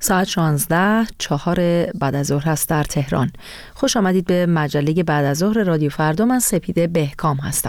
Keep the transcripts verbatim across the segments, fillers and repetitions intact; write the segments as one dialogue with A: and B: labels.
A: ساعت شانزده چهار بعد از ظهر هست در تهران. خوش آمدید به مجله بعد از ظهر رادیو فردا. من سپیده بهکام هستم.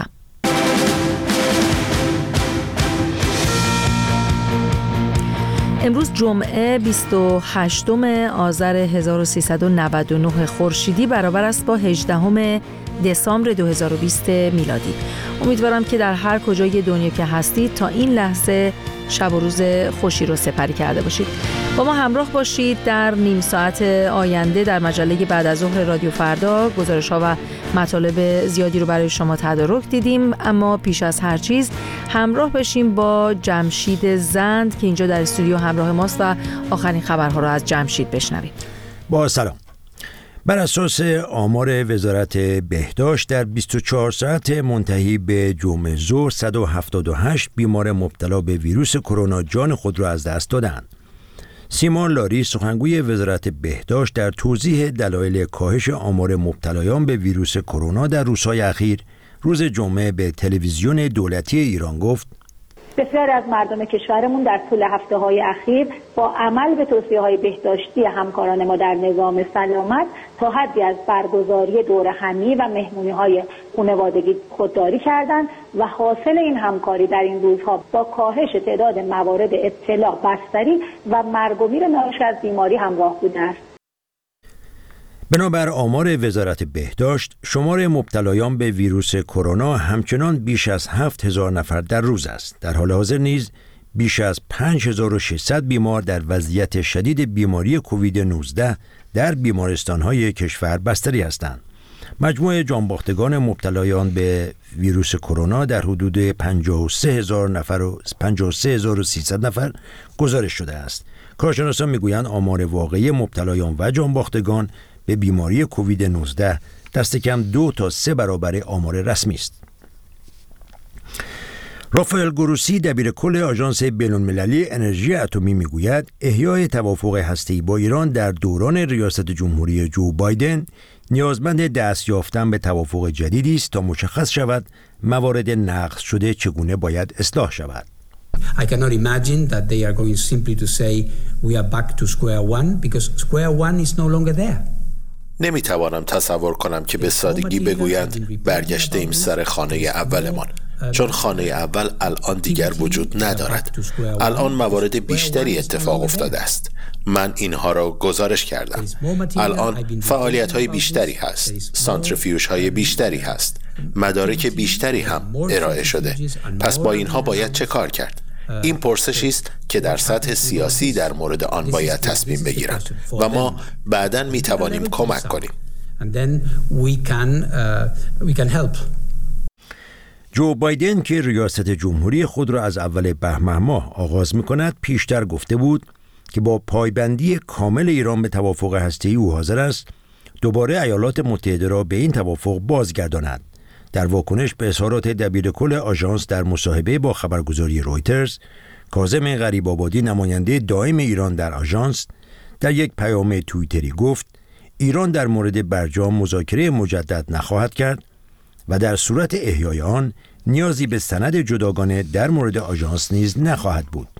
A: امروز جمعه بیست و هشتم آذر هزار و سیصد و نود و نه خورشیدی برابر است با هجدهم دسامبر دو هزار و بیست میلادی. امیدوارم که در هر کجای دنیا که هستید تا این لحظه شب و روز خوشی رو سپری کرده باشید. با ما همراه باشید در نیم ساعت آینده در مجله بعد از ظهر رادیو فردا. گزارش‌ها و مطالب زیادی رو برای شما تدارک دیدیم، اما پیش از هر چیز همراه بشیم با جمشید زند که اینجا در استودیو همراه ماست و آخرین خبرها رو از جمشید بشنویم.
B: با سلام. بر اساس آمار وزارت بهداشت در بیست و چهار ساعت منتهی به جمعه ظهر صد و هفتاد و هشت بیمار مبتلا به ویروس کرونا جان خود را از دست دادند. سیما لاری سخنگوی وزارت بهداشت در توضیح دلایل کاهش آمار مبتلایان به ویروس کرونا در روزهای اخیر روز جمعه به تلویزیون دولتی ایران گفت:
C: بسیاری از مردم کشورمون در طول هفته‌های اخیر با عمل به توصیه‌های بهداشتی همکاران ما در نظام سلامت تا حدی از برگزاری دوره همی و مهمونی‌های خانوادگی خودداری کردند و حاصل این همکاری در این روزها با کاهش تعداد موارد ابتلا، بستری و مرگ و میر ناشی از بیماری همراه بوده است.
B: بنابر آمار وزارت بهداشت، شمار مبتلایان به ویروس کرونا همچنان بیش از هفت هزار نفر در روز است. در حال حاضر نیز بیش از پنج هزار و ششصد بیمار در وضعیت شدید بیماری کووید نوزده در بیمارستان‌های کشور بستری هستند. مجموع جانباختگان مبتلایان به ویروس کرونا در حدود پنجاه و سه هزار نفر و پنجاه و سه هزار و سیصد نفر گزارش شده است. کارشناسان میگویند آمار واقعی مبتلایان و جانباختگان به بیماری کووید نوزده دست کم دو تا سه برابر آمار رسمی است. رافائل گروسی دبیر کل آژانس بین‌المللی انرژی اتمی میگوید احیای توافق هسته‌ای با ایران در دوران ریاست جمهوری جو بایدن نیازمند دست یافتن به توافق جدیدی است تا مشخص شود موارد نقض شده چگونه باید اصلاح شود.
D: I cannot imagine that they are going simply to say we are back to square one because square one is no longer there.
E: نمیتوانم تصور کنم که به سادگی بگویند برگشتیم سر خانه اولمان، چون خانه اول الان دیگر وجود ندارد. الان موارد بیشتری اتفاق افتاده است. من اینها را گزارش کردم. الان فعالیت های بیشتری هست، سانتریفیوژ های بیشتری هست، مدارک بیشتری هم ارائه شده. پس با اینها باید چه کار کرد؟ این پرسشی است که در سطح سیاسی در مورد آن باید تصمیم بگیرند و ما بعداً می توانیم کمک کنیم.
B: جو بایدن که ریاست جمهوری خود را از اول بهمن ماه آغاز می کند پیشتر گفته بود که با پایبندی کامل ایران به توافق هسته‌ای او حاضر است دوباره ایالات متحده را به این توافق بازگرداند. در واکنش به اظهارات دبیر کل آژانس در مصاحبه با خبرگزاری رویترز، کاظم غریب‌آبادی نماینده دائم ایران در آژانس در یک پیام توییتری گفت ایران در مورد برجام مذاکره مجدد نخواهد کرد و در صورت احیای آن نیازی به سند جداگانه در مورد آژانس نیز نخواهد بود.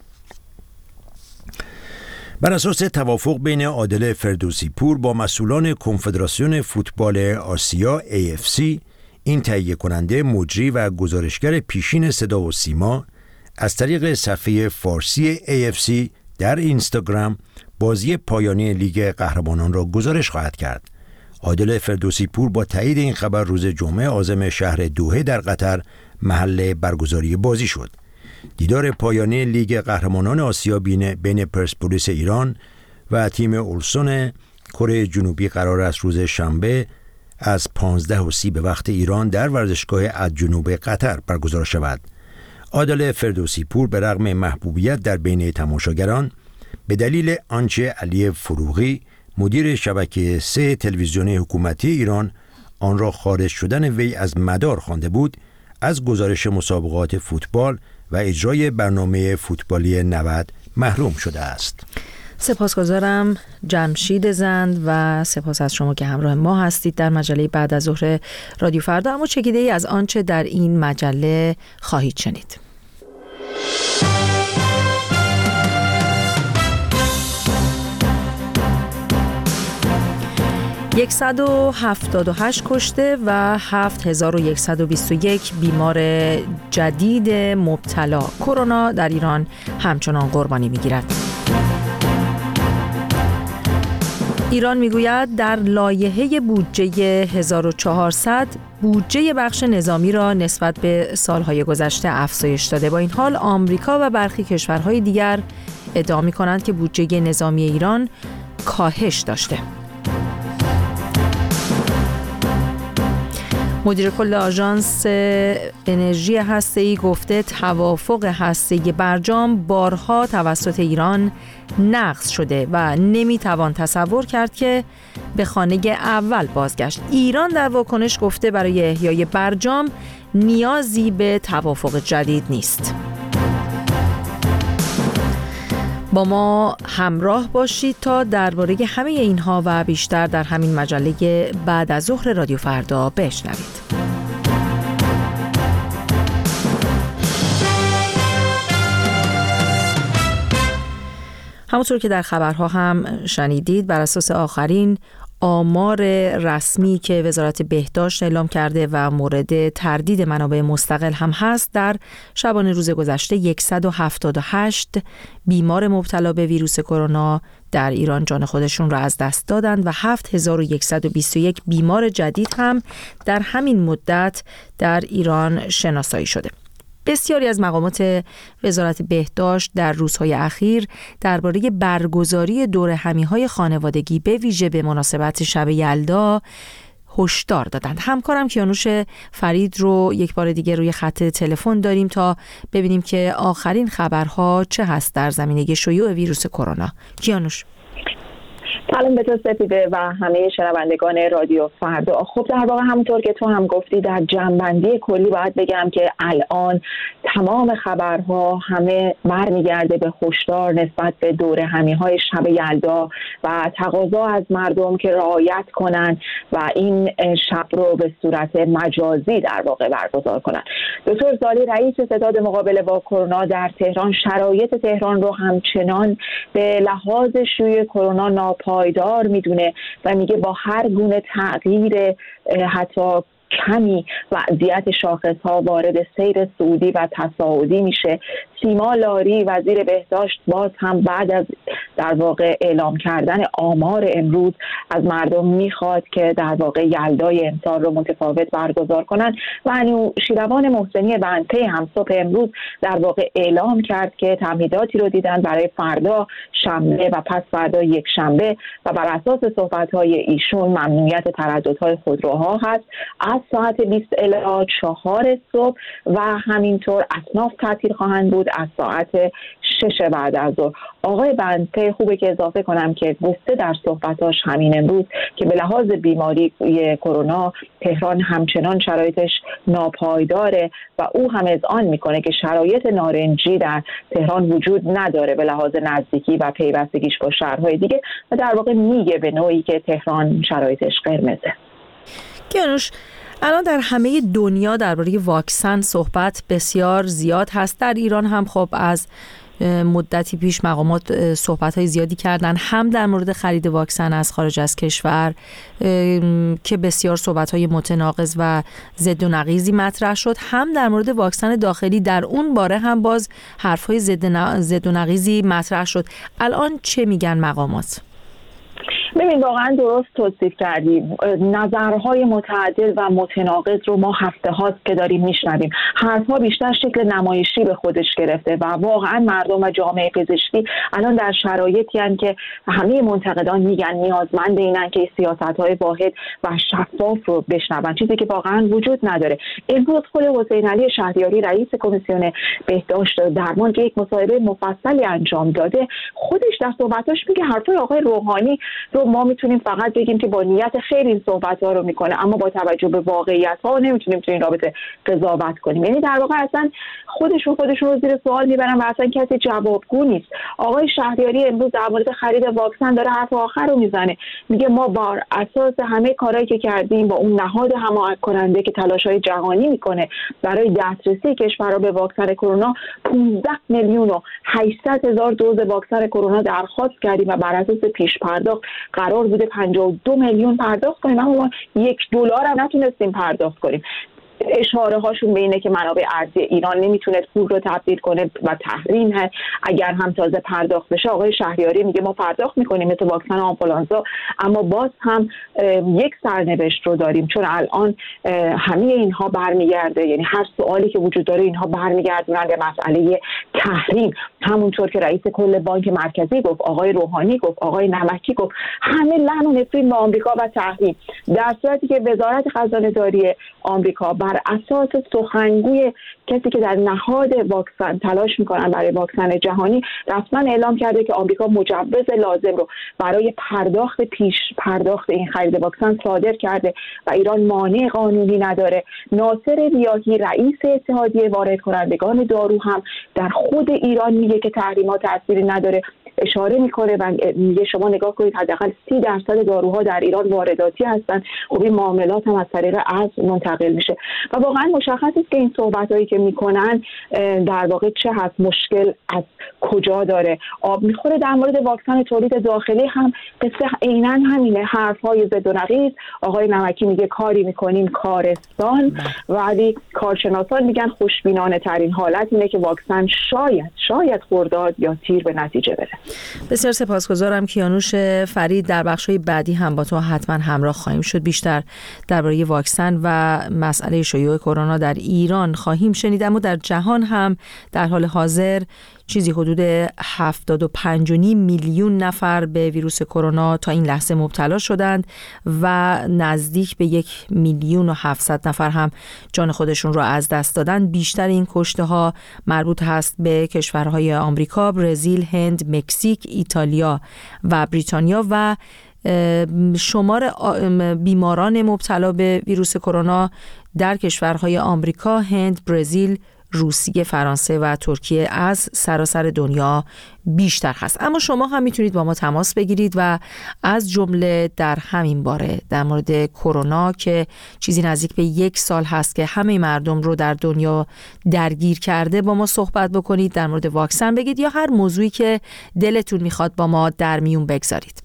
B: بر اساس توافق بین عادل فردوسی پور با مسئولان کنفدراسیون فوتبال آسیا ای اف سی، این تهیه کننده، مجری و گزارشگر پیشین صدا و سیما از طریق صفحه فارسی ای اف سی در اینستاگرام بازی پایانی لیگ قهرمانان را گزارش خواهد کرد. عادل فردوسی پور با تایید این خبر روز جمعه عازم شهر دوحه در قطر محل برگزاری بازی شد. دیدار پایانی لیگ قهرمانان آسیا بین بین پرسپولیس ایران و تیم اولسون کره جنوبی قرار است روز شنبه از پانزده و سی به وقت ایران در ورزشگاه الجنوب قطر برگزار شود. عادل فردوسی پور به رغم محبوبیت در بین تماشاگران به دلیل آنچه علی فروغی مدیر شبکه سه تلویزیون حکومتی ایران آن را خارج شدن وی از مدار خوانده بود، از گزارش مسابقات فوتبال و اجرای برنامه فوتبالی نود محروم شده است.
A: سپاسگزارم جمشید زند و سپاس از شما که همراه ما هستید در مجله بعد از ظهر رادیو فردا. اما چکیده ای از آنچه در این مجله خواهید شنید. صد و هفتاد و هشت کشته و هفت هزار و صد و بیست و یک بیمار جدید مبتلا کرونا در ایران همچنان قربانی می‌گیرد. ایران میگوید در لایحه بودجه هزار و چهارصد بودجه بخش نظامی را نسبت به سالهای گذشته افزایش داده. با این حال آمریکا و برخی کشورهای دیگر ادعا می‌کنند که بودجه نظامی ایران کاهش داشته. مدیر کل آژانس انرژی هسته‌ای گفته توافق هسته‌ای برجام بارها توسط ایران نقض شده و نمیتوان تصور کرد که به خانه اول بازگشت. ایران در واکنش گفته برای احیای برجام نیازی به توافق جدید نیست. با ما همراه باشید تا درباره همه اینها و بیشتر در همین مجله بعد از ظهر رادیو فردا بشنوید. همونطور که در خبرها هم شنیدید، بر اساس آخرین آمار رسمی که وزارت بهداشت اعلام کرده و مورد تردید منابع مستقل هم هست، در شبانه روز گذشته صد و هفتاد و هشت بیمار مبتلا به ویروس کرونا در ایران جان خودشون را از دست دادند و هفت هزار و صد و بیست و یک بیمار جدید هم در همین مدت در ایران شناسایی شده. بسیاری از مقامات وزارت بهداشت در روزهای اخیر درباره برگزاری دورهمی‌های خانوادگی به ویژه به مناسبت شب یلدا هشدار دادند. همکارم کیانوش فرید رو یک بار دیگه روی خط تلفن داریم تا ببینیم که آخرین خبرها چه هست در زمینه شیوع ویروس کرونا. کیانوش.
F: سلام به تو سپیده و همه شنوندگان رادیو فردا. خب در واقع همونطور که تو هم گفتی، در جنبندی کلی باید بگم که الان تمام خبرها همه برمیگرده به هشدار نسبت به دورهمی‌های شب یلدا و تقاضا از مردم که رعایت کنن و این شب رو به صورت مجازی در واقع برگزار کنن. دکتر زالی رئیس ستاد مقابله با کرونا در تهران شرایط تهران رو همچنان به لحاظ شیوع کرونا ناپایدار میدونه و میگه با هر گونه تغییر حتی کمی وضعیت شاخص‌ها وارد سیر صعودی و تصاعدی میشه. سیما لاری وزیر بهداشت باز هم بعد از در واقع اعلام کردن آمار امروز از مردم میخواد که در واقع یلدای امسال رو متفاوت برگزار کنن و انوشیروان محسنی بنپی هم صبح امروز در واقع اعلام کرد که تمهیداتی رو دیدن برای فردا شنبه و پس فردا یک شنبه و بر اساس صحبت‌های ایشون ممنوعیت ترددهای خودروها هست از ساعت بیست الی چهار صبح و همینطور اصناف تعطیل خواهند بود از ساعت شش بعد از ظهر. آقای بنده خوبه که اضافه کنم که گفته در صحبتاش همین امروز که به لحاظ بیماری کرونا تهران همچنان شرایطش ناپایداره و او هم اذعان میکنه که شرایط نارنجی در تهران وجود نداره به لحاظ نزدیکی و پیوستگیش با شهرهای دیگه و در واقع میگه به نوعی که تهران شرایطش قرمزه.
A: کیانوش، الان در همه دنیا درباره واکسن صحبت بسیار زیاد هست. در ایران هم خب از مدتی پیش مقامات صحبت‌های زیادی کردن، هم در مورد خرید واکسن از خارج از کشور که بسیار صحبت‌های متناقض و ضد و نقیضی مطرح شد، هم در مورد واکسن داخلی در اون باره هم باز حرف‌های ضد و نقیضی مطرح شد. الان چه میگن مقامات؟
F: ببین واقعا درست توصیف کردیم. نظرهای متعدد و متناقض رو ما هفته هاست که داریم میشنویم. حرفها بیشتر شکل نمایشی به خودش گرفته و واقعا مردم و جامعه پزشکی الان در شرایطی هستند که همه منتقدان میگن نیازمند اینن که سیاست‌های واحد و شفاف رو بشنون، چیزی که واقعا وجود نداره. امروز خود حسین علی شهریاری رئیس کمیسیون بهداشت درمان که یک مصاحبه مفصلی انجام داده، خودش در صحبتاش میگه حرفای آقای روحانی رو ما میتونیم فقط بگیم که با نیت خیر این صحبت‌ها رو میکنه، اما با توجه به واقعیت‌ها نمیتونیم تو این رابطه قضاوت کنیم. یعنی در واقع اصلا خودشون خودشون رو زیر سوال میبرن و اصلا کسی جوابگو نیست. آقای شهریاری امروز در مورد خرید واکسن داره حرف آخر رو میزنه، میگه ما بر اساس همه کارهایی که کردیم با اون نهاد هماهنگ کننده که تلاش‌های جهانی میکنه برای دسترسی کشورها به واکسن کرونا پانزده میلیون و هشتصد هزار دوز واکسن کرونا درخواست کردیم و بر اساس پیش پرداخت قرار بوده پنجاه و دو میلیون پرداخت کنیم، اما ما یک دلار هم نتونستیم پرداخت کنیم. اشاره هاشون به اینه که منابع ارزی ایران نمیتونه پول رو تبدیل کنه و تحریم هست. اگر هم تازه پرداخت بشه، آقای شهریاری میگه ما پرداخت میکنیم مثل واکسن آنفولانزا، اما باز هم یک سرنوشت رو داریم، چون الان همه اینها برمیگرده، یعنی هر سوالی که وجود داره اینها برمیگردونن به مسئله تحریم. همونطور که رئیس کل بانک مرکزی گفت، آقای روحانی گفت، آقای نمکی گفت، همه لعن و نفرین به آمریکا و تحریم، در صورتی که وزارت خزانه‌داری آمریکا بر اساس سخنگوی کسی که در نهاد واکسن تلاش میکنن برای واکسن جهانی رسما اعلام کرده که آمریکا مجوز لازم رو برای پرداخت پیش پرداخت این خرید واکسن صادر کرده و ایران مانع قانونی نداره. ناصر ریاحی رئیس اتحادیه وارد کنندگان دارو هم در خود ایران میگه که تحریمات تأثیری نداره، اشاره میکنه و میگه شما نگاه کنید حداقل سی درصد داروها در ایران وارداتی هستن، خب این معاملات هم از طریق ارز منتقل میشه و واقعا مشخص است که این صحبتایی که میکنن در واقع چه هست، مشکل از کجا داره. آب میخوره. در مورد واکسن تولید داخلی هم قصه عیناً همینه، حرفای زد و نقیض. آقای نمکی میگه کاری میکنیم کارستان، ولی کارشناسان میگن خوشبینانه ترین حالت اینه که واکسن شاید شاید خرداد یا تیر به نتیجه بره.
A: بسیار سپاسگزارم کیانوش فرید. در بخش‌های بعدی هم با تو حتما همراه خواهیم شد. بیشتر درباره واکسن و مسئله شیوع کرونا در ایران خواهیم شنید، اما در جهان هم در حال حاضر چیزی حدود هفتاد و پنج و نیم میلیون نفر به ویروس کرونا تا این لحظه مبتلا شدند و نزدیک به یک میلیون و هفتصد نفر هم جان خودشون رو از دست دادن. بیشتر این کشته ها مربوط هست به کشورهای آمریکا، برزیل، هند، مکزیک، ایتالیا و بریتانیا و شمار بیماران مبتلا به ویروس کرونا در کشورهای آمریکا، هند، برزیل، روسیه، فرانسه و ترکیه از سراسر دنیا بیشتر هست. اما شما هم میتونید با ما تماس بگیرید و از جمله در همین باره در مورد کرونا که چیزی نزدیک به یک سال هست که همه مردم رو در دنیا درگیر کرده با ما صحبت بکنید، در مورد واکسن بگید یا هر موضوعی که دلتون میخواد با ما در میون بگذارید.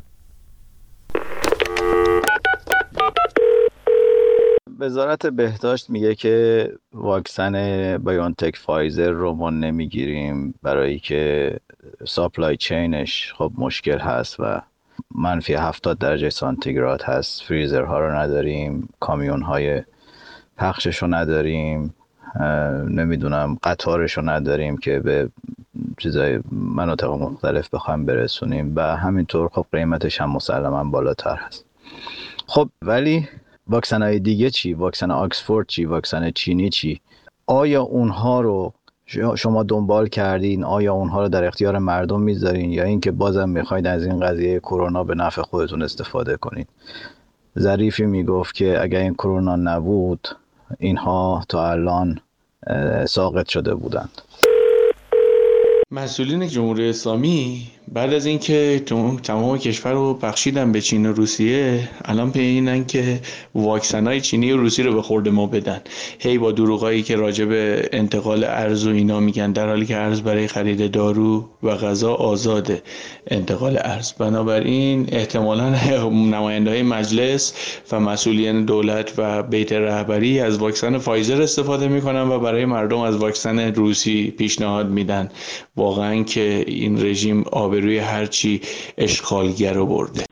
G: وزارت بهداشت میگه که واکسن بایونتک فایزر رو ما نمیگیریم برای که ساپلای چینش خب مشکل هست و منفی هفتاد درجه سانتیگراد هست، فریزرها رو نداریم، کامیون های پخشش رو نداریم، نمیدونم قطارش رو نداریم که به چیزای مناطق مختلف بخوایم برسونیم و همینطور خب قیمتش هم مسلماً بالاتر هست. خب ولی واکسن های دیگه چی؟ واکسن آکسفورد چی؟ واکسن چینی چی؟ آیا اونها رو شما دنبال کردین؟ آیا اونها رو در اختیار مردم میذارین یا اینکه بازم میخواید از این قضیه کرونا به نفع خودتون استفاده کنین؟ ظریفی میگفت که اگر این کرونا نبود اینها تا الان ساقط شده بودند.
H: مسئولین جمهوری اسلامی بعد از اینکه تمام کشور رو بخشیدن به چین و روسیه، الان پی اینن که واکسنای چینی و روسی رو به خورد ما بدن. هی با دروغایی که راجع به انتقال ارز و اینا میگن، در حالی که ارز برای خرید دارو و غذا آزاده انتقال ارز. بنابراین احتمالاً نماینده‌های مجلس و مسئولین دولت و بیت رهبری از واکسن فایزر استفاده میکنن و برای مردم از واکسن روسی پیشنهاد میدن. واقعاً که این رژیم آبروی هرچی اشغالگر رو برده.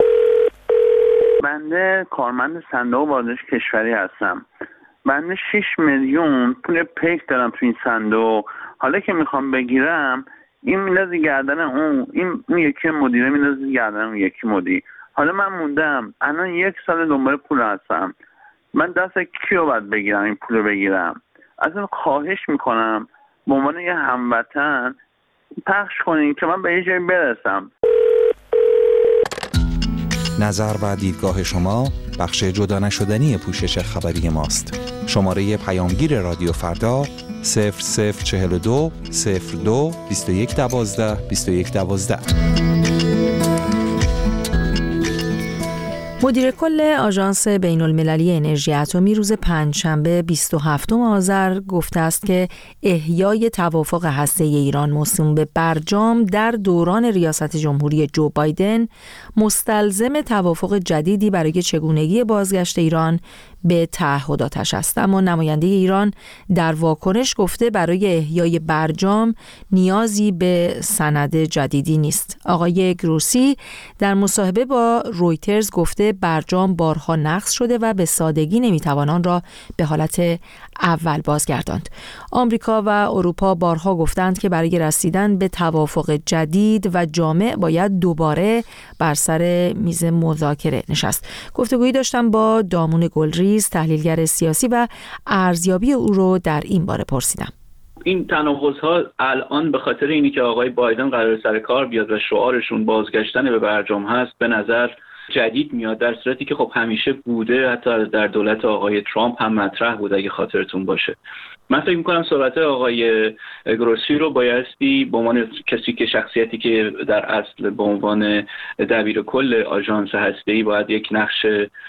I: بنده کارمند صندوق بازرس کشوری هستم. بنده شش میلیون پول پیک دارم تو این صندوق. حالا که میخوام بگیرم این میندازه گردن اون، این اون یکی مدیره میندازه گردن اون یکی مدیر. حالا من موندم الان یک سال دنبال پول هستم. من دست کیو باید بگیرم این پول رو بگیرم؟ از اون خواهش میکنم به عنوان یه هموطن پخش کنین که من به یه جایی برسم.
J: نظر و دیدگاه شما بخش جدا نشدنی پوشش خبری ماست. شماره پیامگیر رادیو فردا صفر صفر چهل و دو صفر دو بیست و یک دوازده بیست و یک دوازده.
A: مدیر کل آژانس بین المللی انرژی اتمی روز پنجشنبه بیست و هفتم آذر گفته است که احیای توافق هسته‌ای ایران موسوم به برجام در دوران ریاست جمهوری جو بایدن مستلزم توافق جدیدی برای چگونگی بازگشت ایران به تعهداتش است. اما نماینده ایران در واکنش گفته برای احیای برجام نیازی به سند جدیدی نیست. آقای گروسی در مصاحبه با رویترز گفته برجام بارها نقض شده و به سادگی نمیتوان آن را به حالت اول بازگرداند. آمریکا و اروپا بارها گفتند که برای رسیدن به توافق جدید و جامع باید دوباره بر سر میز مذاکره نشست. گفتگویی داشتم با دامون گلریز، تحلیلگر سیاسی، و ارزیابی او رو در این باره پرسیدم.
K: این تناقض‌ها الان به خاطر اینی که آقای بایدن قرار سر کار بیاد و شعارشون بازگشتن به برجام هست به نظر جدید میاد، در صورتی که خب همیشه بوده، حتی در دولت آقای ترامپ هم مطرح بود اگه خاطرتون باشه. من فکر می‌کنم صحبت آقای گروسی رو بایستی به عنوان کسی که شخصیتی که در اصل به عنوان دبیر کل آژانس هسته‌ای باید یک نقش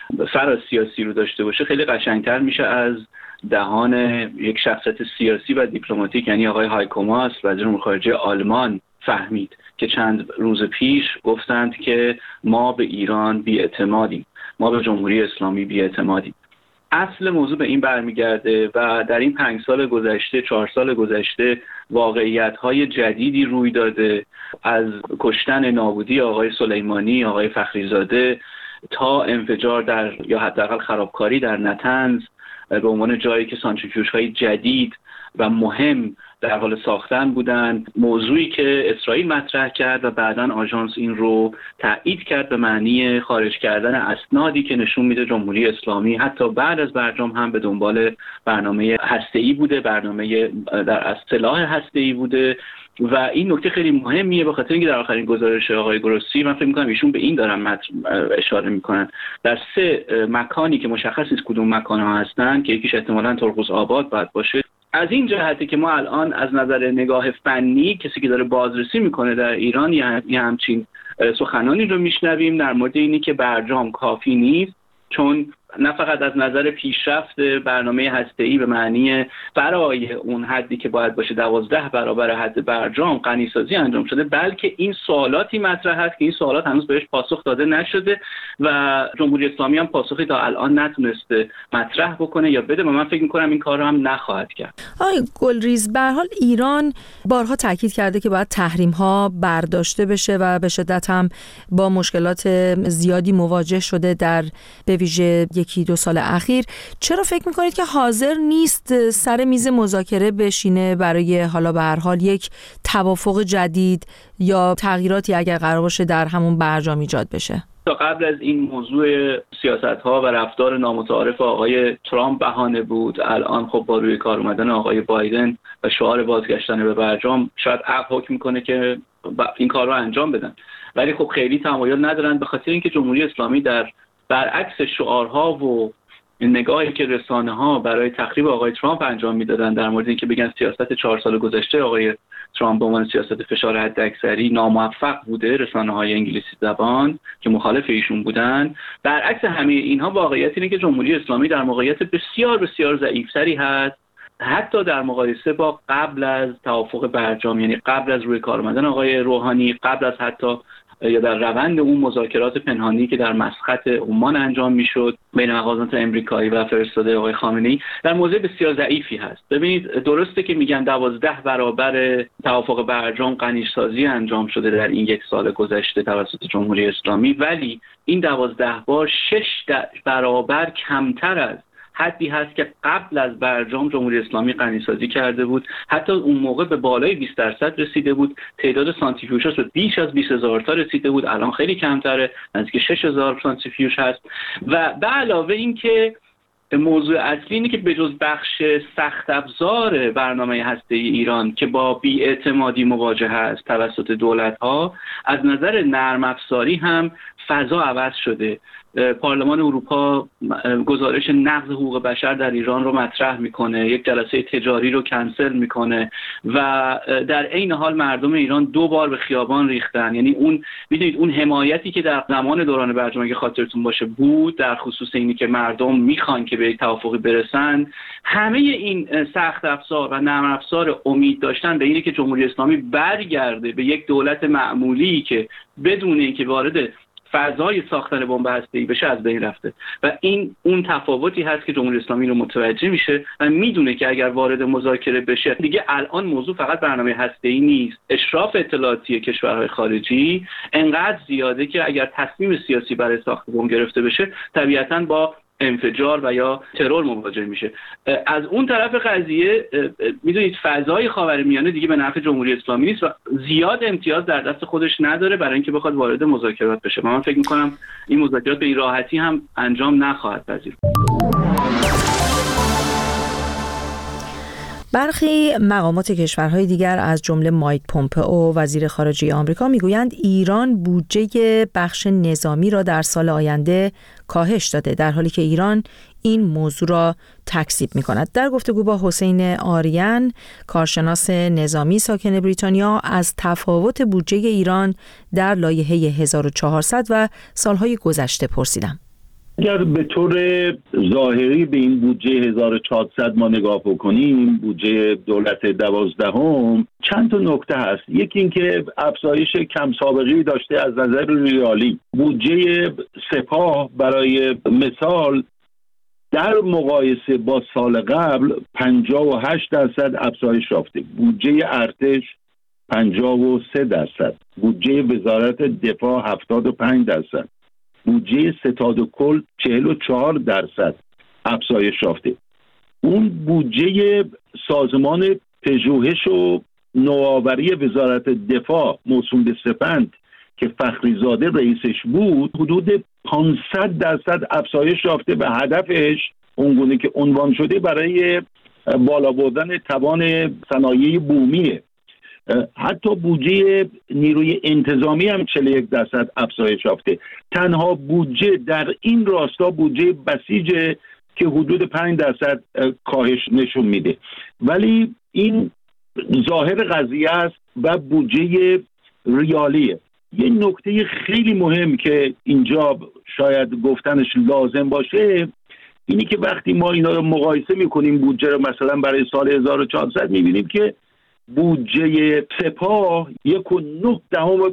K: فراسیاسی رو داشته باشه، خیلی قشنگتر میشه از دهان یک شخصیت سیاسی و دیپلماتیک، یعنی آقای هایکو ماس وزیر امور خارجه آلمان، فهمید که چند روز پیش گفتند که ما به ایران بی‌اعتمادیم، ما به جمهوری اسلامی بی‌اعتمادیم. اصل موضوع به این برمیگرده و در این پنج سال گذشته، چهار سال گذشته واقعیت‌های جدیدی روی داده، از کشتن نابودی آقای سلیمانی، آقای فخریزاده، تا انفجار در یا حداقل خرابکاری در نتنز به عنوان جایی که سانتریفیوژهای جدید و مهم در حال ساختن بودن، موضوعی که اسرائیل مطرح کرد و بعداً آژانس این رو تایید کرد به معنی خارج کردن اسنادی که نشون میده جمهوری اسلامی حتی بعد از برجام هم به دنبال برنامه هسته‌ای بوده، برنامه در اصطلاح هسته‌ای بوده. و این نکته خیلی مهمیه به خاطر اینکه در آخرین گزارش آقای گروسی من فکر می‌کنم ایشون به این دارن اشاره می‌کنن، در سه مکانی که مشخص نیست کدوم مکان‌ها هستن که یکیش احتمالاً ترقوس آباد باید باشه، از این جهته که ما الان از نظر نگاه فنی کسی که داره بازرسی میکنه در ایران یه همچین سخنانی رو میشنویم در مورد اینی که برجام کافی نیست، چون نه فقط از نظر پیشرفت برنامه هسته‌ای به معنی برای اون حدی که باید باشه دوازده برابر حد برجام غنیسازی انجام شده، بلکه این سوالاتی مطرح هست که این سوالات هنوز بهش پاسخ داده نشده و جمهوری اسلامی هم پاسخی تا الان نتونسته مطرح بکنه یا بده و من فکر می‌کنم این کار رو هم نخواهد کرد.
A: آقای گلریز، به هر حال ایران بارها تاکید کرده که باید تحریم‌ها برداشته بشه و به شدت هم با مشکلات زیادی مواجه شده در به ویژه یکی دو سال اخیر. چرا فکر میکنید که حاضر نیست سر میز مذاکره بشینه برای حالا به هر حال یک توافق جدید یا تغییراتی اگر قرار باشه در همون برجام ایجاد بشه؟
K: تا قبل از این موضوع سیاست‌ها و رفتار نامتعارف آقای ترامپ بهانه بود، الان خب با روی کار اومدن آقای بایدن و شعار بازگشتن به برجام شاید عقل حکم میکنه که این کار رو انجام بدن، ولی خب خیلی تمایل ندارن به خاطر اینکه جمهوری اسلامی در برعکس شعارها و نگاهی که رسانه‌ها برای تخریب آقای ترامپ انجام میدادن در مورد اینکه بگن سیاست چهار سال گذشته آقای ترامپ به عنوان سیاست فشار حداکثری ناموفق بوده، رسانه‌های انگلیسی زبان که مخالف ایشون بودن، برعکس همه اینها واقعیت اینه که جمهوری اسلامی در موقعیت بسیار بسیار ضعیف‌تری هست، حتی در مقایسه با قبل از توافق برجام، یعنی قبل از روی کار آمدن آقای روحانی، قبل از حتی یا در روند اون مذاکرات پنهانی که در مسقط عمان انجام میشد بین مقامات امریکایی و فرستاده آقای خامنه‌ای، در موضع بسیار ضعیفی هست. ببینید درسته که میگن دوازده برابر توافق برجام غنیسازی انجام شده در این یک سال گذشته توسط جمهوری اسلامی، ولی این دوازده بار شش برابر کمتر از حدی هست که قبل از برجام جمهوری اسلامی غنیسازی کرده بود. حتی اون موقع به بالای بیست درصد رسیده بود، تعداد سانتریفیوژها به بیش از بیست هزار تا رسیده بود، الان خیلی کمتره، نزدیک شش هزار سانتریفیوژ هست. و به علاوه این که موضوع اصلی اینه که به جز بخش سخت افزار برنامه هسته‌ای ایران که با بی‌اعتمادی مواجه است توسط دولت‌ها، از نظر نرم افزاری هم فضا عوض شده. پارلمان اروپا گزارش نقض حقوق بشر در ایران رو مطرح میکنه، یک جلسه تجاری رو کنسل میکنه و در عین حال مردم ایران دو بار به خیابان ریختن. یعنی اون میدونید اون حمایتی که در زمان دوران برجام اگه خاطرتون باشه بود در خصوص اینی که مردم میخوان که به یک توافقی برسن، همه این سخت افزار و نرم افزار امید داشتن به اینه که جمهوری اسلامی برگرده به یک دولت معمولی که بدون اینکه وارد فضای ساختن بمب هسته‌ای بشه از بین رفته و این اون تفاوتی هست که جمهوری اسلامی رو متوجه میشه و میدونه که اگر وارد مذاکره بشه دیگه الان موضوع فقط برنامه هسته‌ای نیست. اشراف اطلاعاتی کشورهای خارجی انقدر زیاده که اگر تصمیم سیاسی برای ساخت بمب گرفته بشه طبیعتاً با انفجار و یا ترور مواجه میشه. از اون طرف قضیه میدونید فضای خاورمیانه دیگه به نفع جمهوری اسلامی نیست و زیاد امتیاز در دست خودش نداره برای اینکه بخواد وارد مذاکرات بشه. من فکر میکنم این مذاکرات به این راحتی هم انجام نخواهد پذیر.
A: برخی مقامات کشورهای دیگر از جمله مایک پومپئو وزیر خارجه آمریکا میگویند ایران بودجه بخش نظامی را در سال آینده کاهش داده، در حالی که ایران این موضوع را تکذیب می‌کند. در گفتگو با حسین آریان، کارشناس نظامی ساکن بریتانیا، از تفاوت بودجه ایران در لایحه هزار و چهارصد و سالهای گذشته پرسیدم.
L: اگر به طور ظاهری به این بودجه هزار و چهارصد ما نگاه بکنیم، بودجه دولت دوازدهم، چند تا نکته هست. یکی این که افزایش کم سابقه‌ای داشته از نظر ریالی. بودجه سپاه برای مثال در مقایسه با سال قبل پنجاه و هشت درصد افزایش یافته، بودجه ارتش پنجاه و سه درصد، بودجه وزارت دفاع هفتاد و پنج درصد، بودجه ستاد و کل چهل و چهار درصد افزایش یافته. اون بودجه سازمان پژوهش و نوآوری وزارت دفاع موسوم به سپند که فخریزاده رئیسش بود حدود پانصد درصد افزایش یافته به هدفش اونگونه که عنوان شده برای بالا بردن توان صنایع بومیه. حتی بودجه نیروی انتظامی هم چهل و یک درصد افزایش یافته. تنها بودجه در این راستا بودجه بسیج که حدود پنج درصد کاهش نشون میده. ولی این ظاهر قضیه است و بودجه ریالیه. یه نکته خیلی مهم که اینجا شاید گفتنش لازم باشه اینی که وقتی ما اینا رو مقایسه میکنیم بودجه رو مثلا برای سال هزار و چهارصد میبینیم که بودجه سپاه یک و نه دهم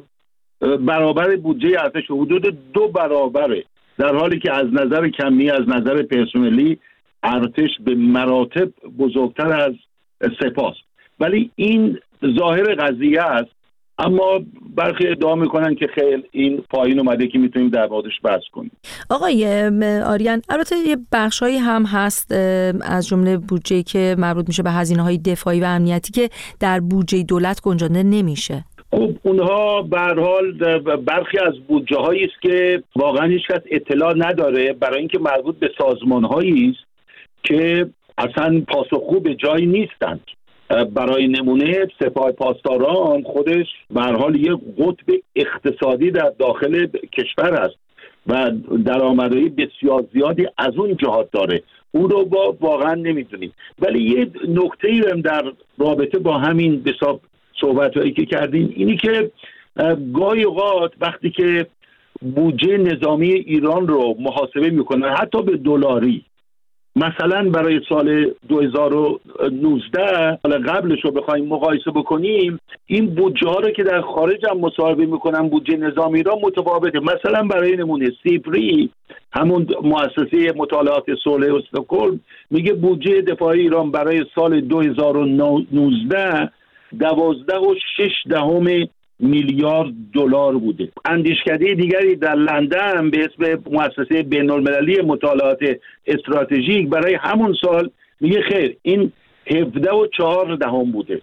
L: برابر بودجه ارتش، حدود دو برابره، در حالی که از نظر کمی از نظر پرسنلی ارتش به مراتب بزرگتر از سپاه. ولی این ظاهر قضیه است، اما برخی ادعا میکنن که خیلی این پایین اومده که میتونیم در موردش بحث کنیم.
A: آقای آریان، البته یه بخشایی هم هست از جمله بودجه‌ای که مربوط میشه به هزینه‌های دفاعی و امنیتی که در بودجه دولت گنجانده نمیشه.
L: خب اونها به هر حال برخی از بودجه‌هایی است که واقعا هیچ کس اطلاع نداره، برای اینکه مربوط به سازمان‌هایی است که اصلا پاسخگو به جایی نیستند. برای نمونه سپاه پاسداران خودش به هر حال یک قطب اقتصادی در داخل کشور است و درآمدهای بسیار زیادی از اون جهات داره، اون رو با واقعا نمیدونیم. ولی یه نکته‌ای هم در رابطه با همین حساب صحبت‌هایی که کردیم اینی که گاهی اوقات وقتی که بودجه نظامی ایران رو محاسبه میکنن حتی به دلاری، مثلا برای سال دو هزار و نوزده سال قبلش رو بخوایم مقایسه بکنیم، این بودجه ها رو که در خارج هم مصاحبه میکنن بودجه نظامی را متفاوته. مثلا برای نمونه سیپری، همون مؤسسه مطالعات صلح استکهلم، میگه بودجه دفاعی ایران برای سال دو هزار و نوزده دوازده و شش دهم میلیارد دلار بوده. اندیشکده دیگری در لندن به اسم مؤسسه بین‌المللی مطالعات استراتژیک برای همون سال میگه خیر این هفده و چهار دهم بوده.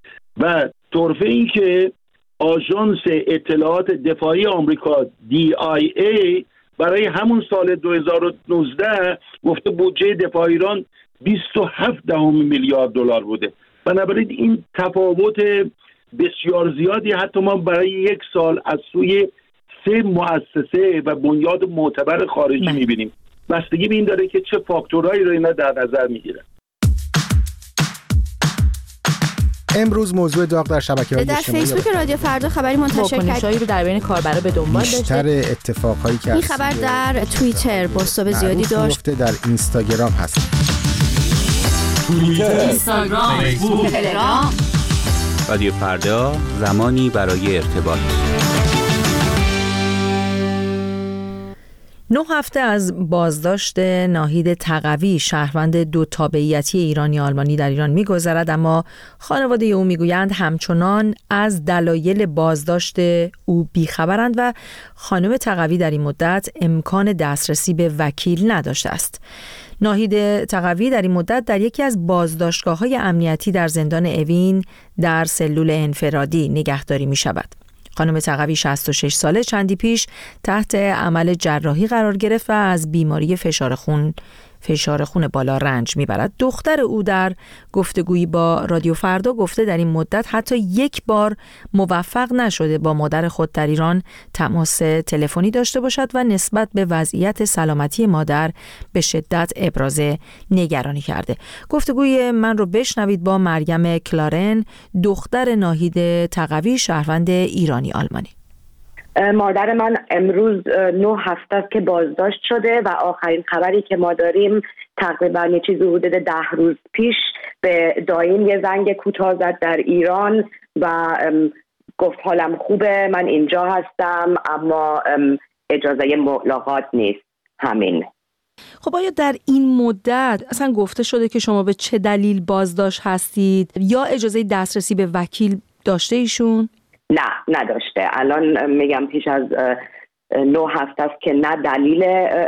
L: و طرفه این که آژانس اطلاعات دفاعی آمریکا دی آی ای برای همون سال دو هزار و نوزده گفته بودجه دفاع ایران بیست و هفت دهم میلیارد دلار بوده. بنابراین این تفاوت بسیار زیادی حتی ما برای یک سال از سوی سه مؤسسه و بنیاد معتبر خارجی میبینیم. بستگی به این داره که چه فاکتورهایی رو اینا در نظر میگیرن.
M: امروز موضوع داغ در شبکه‌های اجتماعی
N: در فیسبوک رادیو فردا خبری منتشر کرد
A: رو در بین کاربرا به دنبال داشته.
M: بیشتر اتفاقایی که
N: این خبر در توییتر بازتاب زیادی داشت.
M: در اینستاگرام هست.
O: توییتر، اینستاگرام، فیسبوک، تلگرام.
J: رادیو فردا، زمانی برای ارتباط.
A: نه هفته از بازداشت ناهید تقوی شهروند دو تابعیتی ایرانی آلمانی در ایران می‌گذرد، اما خانواده او میگویند همچنان از دلایل بازداشت او بیخبرند و خانم تقوی در این مدت امکان دسترسی به وکیل نداشته است. ناهید تقوی در این مدت در یکی از بازداشتگاه‌های امنیتی در زندان اوین در سلول انفرادی نگهداری می‌شود. خانم تقوی شصت و شش ساله چندی پیش تحت عمل جراحی قرار گرفت و از بیماری فشار خون فشار خون بالا رنج میبرد. دختر او در گفتگویی با رادیو فردا گفته در این مدت حتی یک بار موفق نشده با مادر خود در ایران تماس تلفنی داشته باشد و نسبت به وضعیت سلامتی مادر به شدت ابراز نگرانی کرده. گفتگوی من رو بشنوید با مریم کلارن، دختر ناهید تقوی شهروند ایرانی آلمانی.
F: مادر من امروز نه هفته است که بازداشت شده و آخرین خبری که ما داریم تقریبا یه چیزی حدود ده روز پیش به دایم یه زنگ کوتاه زد در ایران و گفت حالم خوبه، من اینجا هستم اما اجازه ملاقات نیست. همین.
A: خب آیا در این مدت اصلا گفته شده که شما به چه دلیل بازداشت هستید یا اجازه دسترسی به وکیل داشته ایشون؟
F: نه نداشته. الان میگم پیش از نه هفته است که نه دلیل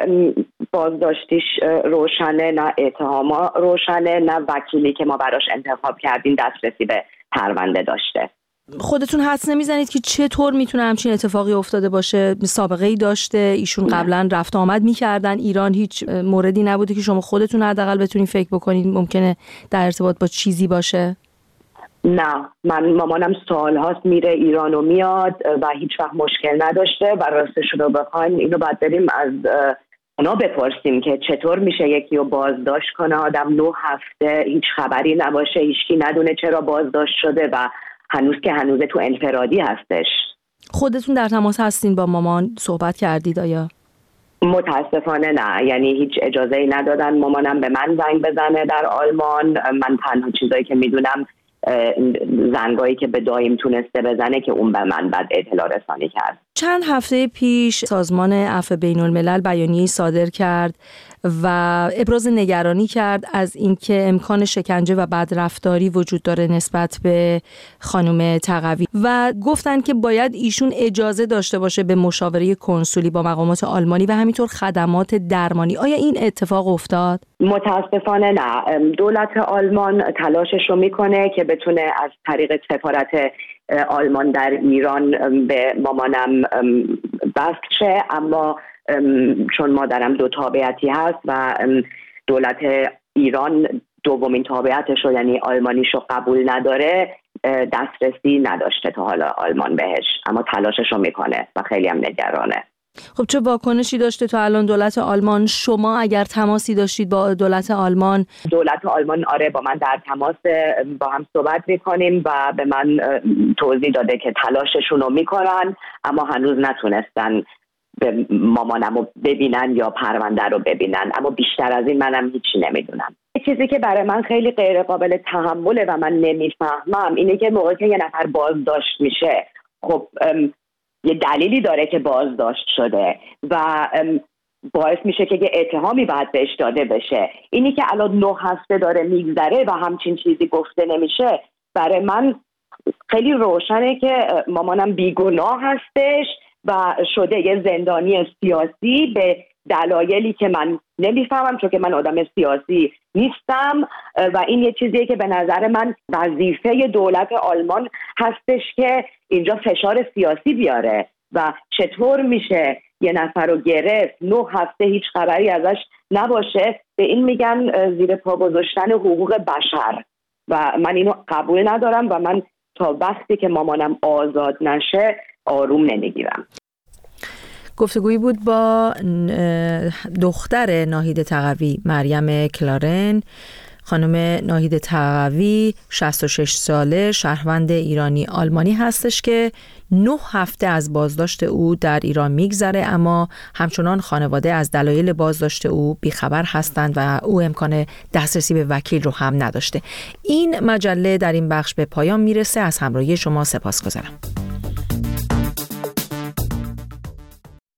F: بازداشتیش روشنه، نه اتهاما روشنه، نه وکیلی که ما براش انتخاب کردیم دسترسی به پرونده داشته.
A: خودتون حدس نمیزنید که چطور میتونه همچین اتفاقی افتاده باشه؟ سابقه ای داشته؟ ایشون قبلا رفت آمد میکردن ایران؟ هیچ موردی نبوده که شما خودتون حداقل بتونید فکر بکنید ممکنه در ارتباط با چیزی باشه؟
F: نه، من مامانم سال هاست میره ایران و میاد و هیچ وقت مشکل نداشته و راستشون رو بخوایم اینو باید بریم از اونا بپرسیم که چطور میشه یکی رو بازداشت کنه آدم نه هفته هیچ خبری نباشه، هیچکی ندونه چرا بازداشت شده و هنوز که هنوز تو انفرادی هستش.
A: خودتون در تماس هستین با مامان؟ صحبت کردید آیا؟
F: متاسفانه نه، یعنی هیچ اجازه‌ای ندادن مامانم به من زنگ بزنه در آلمان. من تنها چیزایی که میدونم زنگایی که به دایم تونسته بزنه که اون به من بعد اطلاع رسانی کرد.
A: چند هفته پیش سازمان عفو بین الملل بیانیه‌ای صادر کرد و ابراز نگرانی کرد از اینکه امکان شکنجه و بدرفتاری وجود داره نسبت به خانم تقوی و گفتن که باید ایشون اجازه داشته باشه به مشاوره کنسولی با مقامات آلمانی و همینطور خدمات درمانی. آیا این اتفاق افتاد؟
F: متاسفانه نه. دولت آلمان تلاشش رو میکنه که بتونه از طریق سفارت آلمان در ایران به مامانم بست شه، اما چون مادرم دو تابعیتی هست و دولت ایران دومین تابعیتش رو یعنی آلمانیش رو قبول نداره، دسترسی نداشته تا حالا آلمان بهش، اما تلاشش رو میکنه و خیلی هم نگرانه.
A: خب چه واکنشی داشته تا الان دولت آلمان؟ شما اگر تماسی داشتید با دولت آلمان؟
F: دولت آلمان آره با من در تماس با هم صحبت میکنیم و به من توضیح داده که تلاششون رو میکنن اما هنوز نتونستن به مامانم رو ببینن یا پرونده رو ببینن، اما بیشتر از این منم هیچی نمیدونم. یه چیزی که برای من خیلی غیر قابل تحمله و من نمیفهمم اینه که موقعی که یه نفر بازداشت میشه خب یه دلیلی داره که بازداشت شده و باعث میشه که یه اتهامی باید بهش داده بشه. اینی که الان نه هفته داره میگذره و همچین چیزی گفته نمیشه برای من خیلی روشنه که مامانم بیگناه هستش و شده یه زندانی سیاسی به دلایلی که من نمیفهمم چون که من آدم سیاسی نیستم و این یه چیزیه که به نظر من وظیفه دولت آلمان هستش که اینجا فشار سیاسی بیاره و چطور میشه یه نفر رو گرفت نه هفته هیچ خبری ازش نباشه. به این میگن زیر پا گذاشتن حقوق بشر و من اینو قبول ندارم و من تا وقتی که مامانم آزاد نشه آروم نمیگیرم.
A: گفتگویی بود با دختر ناهید تقوی، مریم کلارن. خانم ناهید تقوی شصت و شش ساله، شهروند ایرانی آلمانی هستش که نه هفته از بازداشت او در ایران میگذره، اما همچنان خانواده از دلایل بازداشت او بیخبر هستند و او امکان دسترسی به وکیل رو هم نداشته. این مجله در این بخش به پایان میرسه. از همراهی شما سپاسگزارم.